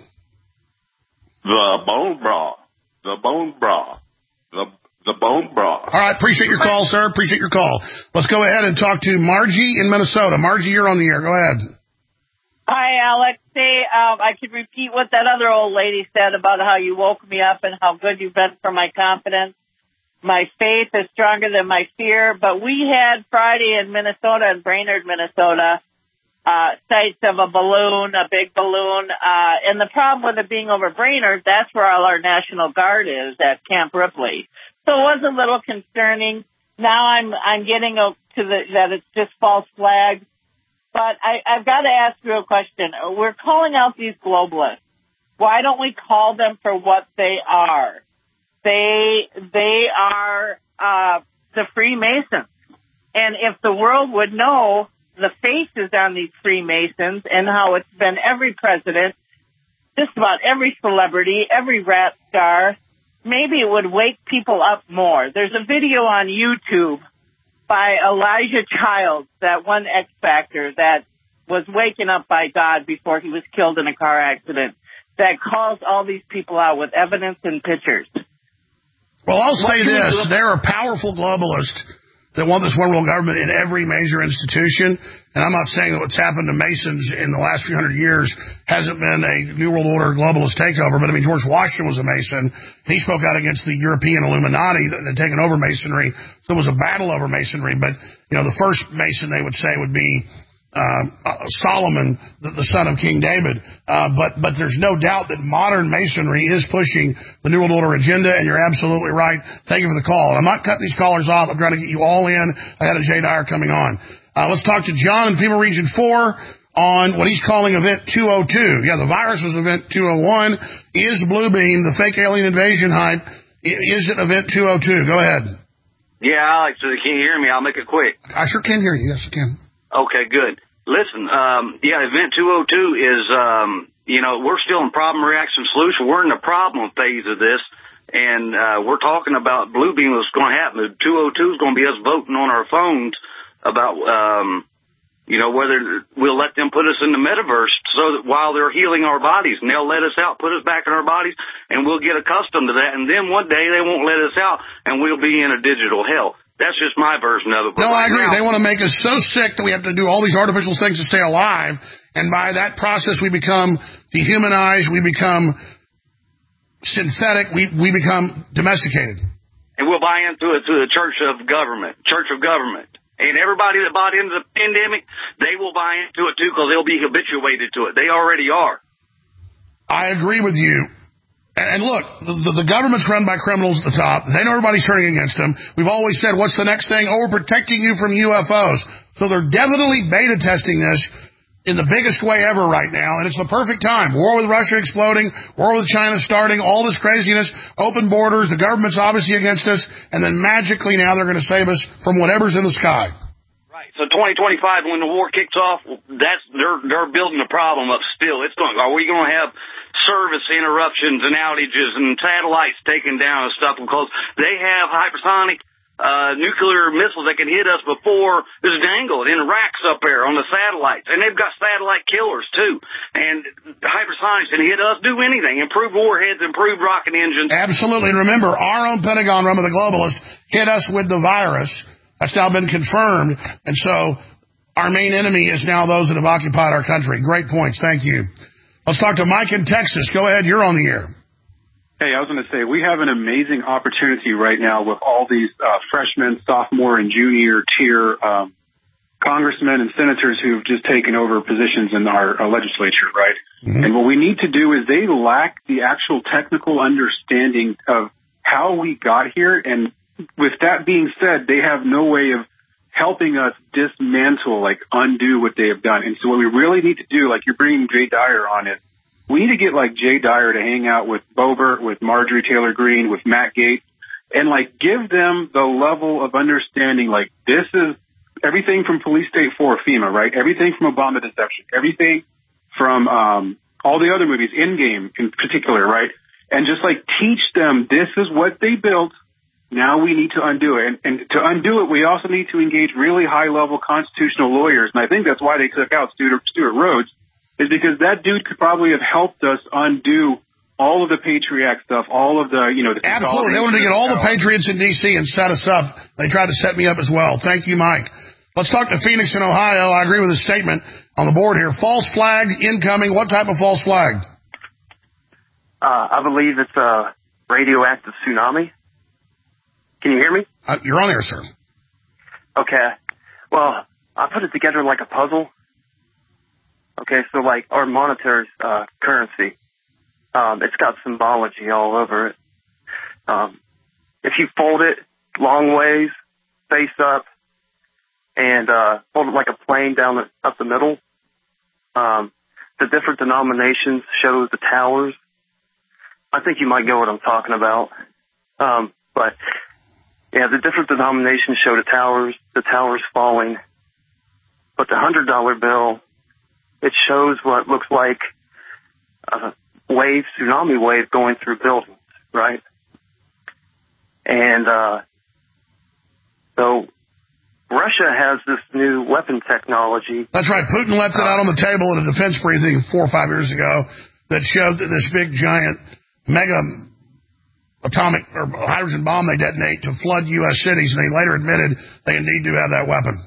The bone bra. The bone bra. The, the bone bra. All right. Appreciate your call, sir. Appreciate your call. Let's go ahead and talk to Margie in Minnesota. Margie, you're on the air. Go ahead. Hi, Alex. Hey, um, I could repeat what that other old lady said about how you woke me up and how good you've been for my confidence. My faith is stronger than my fear. But we had Friday in Minnesota, in Brainerd, Minnesota, uh, sights of a balloon, a big balloon. Uh, and the problem with it being over Brainerd, that's where all our National Guard is, at Camp Ripley. So it was a little concerning. Now I'm I'm getting a, to the that it's just false flags. But I, I've got to ask you a question. We're calling out these globalists. Why don't we call them for what they are? They they are uh, the Freemasons. And if the world would know the faces on these Freemasons and how it's been every president, just about every celebrity, every rap star, maybe it would wake people up more. There's a video on YouTube by Elijah Childs, that one X Factor that was waken up by God before he was killed in a car accident, that calls all these people out with evidence and pictures. Well, I'll say this. There are powerful globalists that want this one world government in every major institution. And I'm not saying that what's happened to Masons in the last few hundred years hasn't been a New World Order globalist takeover. But, I mean, George Washington was a Mason. He spoke out against the European Illuminati that had taken over Masonry. So there was a battle over Masonry. But, you know, the first Mason, they would say, would be uh, uh, Solomon, the, the son of King David. Uh, but, but there's no doubt that modern Masonry is pushing the New World Order agenda, and you're absolutely right. Thank you for the call. I'm not cutting these callers off. I'm trying to get you all in. I had a Jay Dyer coming on. Uh, let's talk to John in FEMA Region four on what he's calling Event two oh two. Yeah, the virus was Event two oh one. Is Bluebeam, the fake alien invasion hype, is it Event two oh two? Go ahead. Yeah, Alex, can you hear me? I'll make it quick. I sure can hear you. Yes, I can. Okay, good. Listen, um, yeah, Event two oh two is, um, you know, we're still in problem, reaction, solution. We're in the problem phase of this, and uh, we're talking about Bluebeam, what's going to happen. two oh two is going to be us voting on our phones about, um, you know, whether we'll let them put us in the metaverse so that while they're healing our bodies, and they'll let us out, put us back in our bodies, and we'll get accustomed to that. And then one day they won't let us out, and we'll be in a digital hell. That's just my version of it. But no, right I agree. Now, they want to make us so sick that we have to do all these artificial things to stay alive. And by that process, we become dehumanized. We become synthetic. We, we become domesticated. And we'll buy into it to the church of government, church of government. And everybody that bought into the pandemic, they will buy into it, too, because they'll be habituated to it. They already are. I agree with you. And look, the, the government's run by criminals at the top. They know everybody's turning against them. We've always said, what's the next thing? Oh, we're protecting you from U F Os. So they're definitely beta testing this in the biggest way ever right now, and it's the perfect time. War with Russia exploding, war with China starting, all this craziness, open borders, the government's obviously against us, and then magically now they're going to save us from whatever's in the sky. Right. So twenty twenty-five, when the war kicks off, that's they're they're building a problem up still. It's going. Are we going to have service interruptions and outages and satellites taken down and stuff because they have hypersonic uh nuclear missiles that can hit us before this dangled in racks up there on the satellites, and they've got satellite killers too. And hypersonics can hit us, do anything, improve warheads, improve rocket engines. Absolutely. And remember, our own Pentagon realm of the globalists hit us with the virus. That's now been confirmed. And so our main enemy is now those that have occupied our country. Great points. Thank you. Let's talk to Mike in Texas. Go ahead. You're on the air. Hey, I was going to say, we have an amazing opportunity right now with all these uh, freshman, sophomore, and junior tier um, congressmen and senators who've just taken over positions in our uh, legislature, right? Mm-hmm. And what we need to do is they lack the actual technical understanding of how we got here. And with that being said, they have no way of helping us dismantle, like undo what they have done. And so what we really need to do, like you're bringing Jay Dyer on it, we need to get like Jay Dyer to hang out with Boebert, with Marjorie Taylor Greene, with Matt Gaetz, and like give them the level of understanding. Like this is everything from Police State four, FEMA, right? Everything from Obama Deception, everything from um, all the other movies, Endgame in particular, right? And just like teach them this is what they built. Now we need to undo it. And, and to undo it, we also need to engage really high-level constitutional lawyers. And I think that's why they took out Stuart, Stuart Rhodes, is because that dude could probably have helped us undo all of the Patriot Act stuff, all of the, you know... the Absolutely. They wanted to get all the Patriots in D C and set us up. They tried to set me up as well. Thank you, Mike. Let's talk to Phoenix in Ohio. I agree with his statement on the board here. False flag incoming. What type of false flag? Uh, I believe it's a radioactive tsunami. Can you hear me? Uh, you're on air, sir. Okay. Well, I put it together like a puzzle. Okay, so like our monetary uh, currency, um, it's got symbology all over it. Um, if you fold it long ways, face up, and uh, fold it like a plane down the, up the middle, um, the different denominations show the towers. I think you might get what I'm talking about. Um, but... Yeah, the different denominations show the towers, the towers falling. But the one hundred dollar bill, it shows what looks like a wave, tsunami wave going through buildings, right? And uh, so Russia has this new weapon technology. That's right. Putin left it out on the table at a defense briefing four or five years ago that showed that this big, giant, mega atomic or hydrogen bomb they detonate to flood U S cities, and they later admitted they indeed do have that weapon.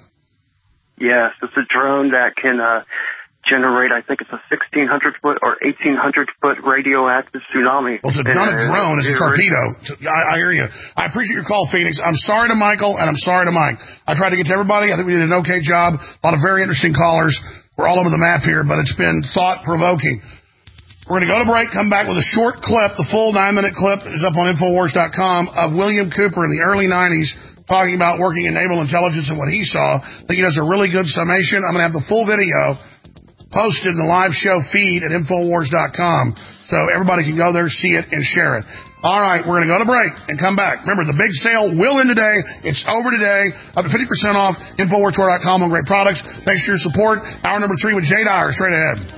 Yes, it's a drone that can uh, generate, I think it's a sixteen hundred foot or eighteen hundred foot radioactive tsunami. Well, it's not a drone, it's a torpedo. I, I hear you. I appreciate your call, Phoenix. I'm sorry to Michael, and I'm sorry to Mike. I tried to get to everybody. I think we did an okay job. A lot of very interesting callers. We're all over the map here, but it's been thought-provoking. We're going to go to break, come back with a short clip. The full nine-minute clip is up on Infowars dot com of William Cooper in the early nineties talking about working in naval intelligence and what he saw. I think he does a really good summation. I'm going to have the full video posted in the live show feed at Infowars dot com so everybody can go there, see it, and share it. All right, we're going to go to break and come back. Remember, the big sale will end today. It's over today. Up to fifty percent off. Infowars dot com on great products. Thanks for your support. Hour number three with Jay Dyer. Straight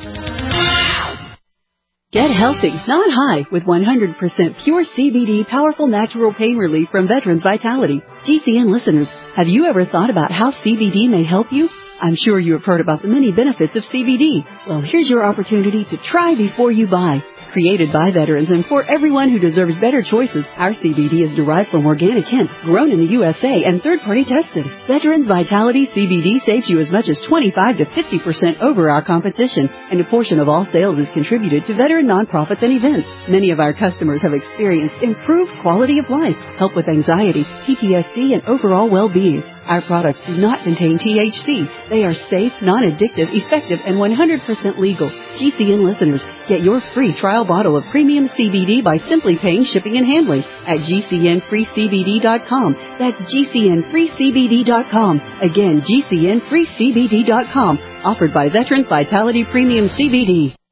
ahead. Get healthy, not high, with one hundred percent pure C B D powerful natural pain relief from Veterans Vitality. G C N listeners, have you ever thought about how C B D may help you? I'm sure you have heard about the many benefits of C B D. Well, here's your opportunity to try before you buy. Created by veterans and for everyone who deserves better choices, our C B D is derived from organic hemp, grown in the U S A and third-party tested. Veterans Vitality C B D saves you as much as twenty-five to fifty percent over our competition, and a portion of all sales is contributed to veteran nonprofits and events. Many of our customers have experienced improved quality of life, help with anxiety, P T S D, and overall well-being. Our products do not contain T H C. They are safe, non-addictive, effective, and one hundred percent legal. G C N listeners, get your free trial bottle of premium C B D by simply paying shipping and handling at G C N free C B D dot com. That's G C N free C B D dot com. Again, G C N free C B D dot com. Offered by Veterans Vitality Premium C B D.